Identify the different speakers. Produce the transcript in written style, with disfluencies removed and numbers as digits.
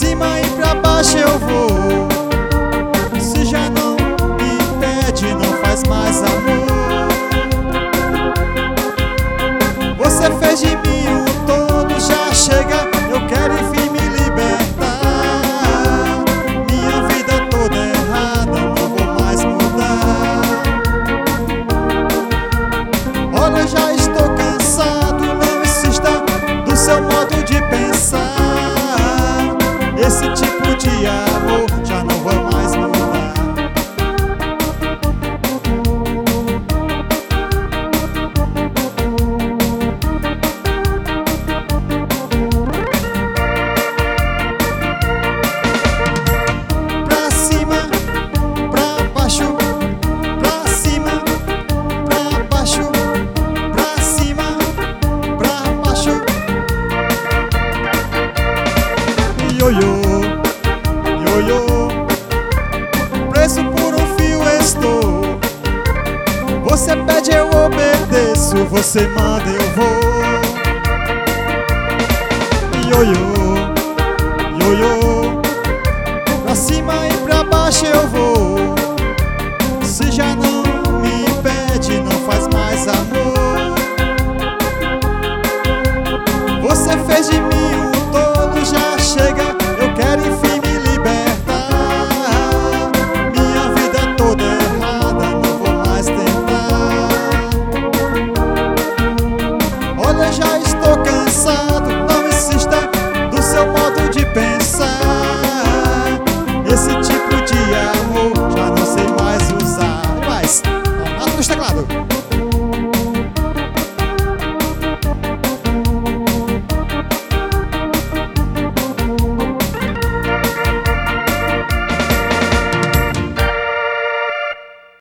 Speaker 1: cima e pra baixo eu vou. Se já não me pede, não faz mais amor. Você fez de mim um todo, já chega, eu quero enfim me libertar. Minha vida toda errada, não vou mais mudar. Olha, já estou cansado, não insista do seu modo de pensar. Esse tipo de amor já não vou mais mudar. Pra cima, pra baixo, pra cima, pra baixo, pra cima, pra baixo. Ioiô, ioiô, preso por um fio estou. Você pede, eu obedeço. Você manda, eu vou. Ioiô.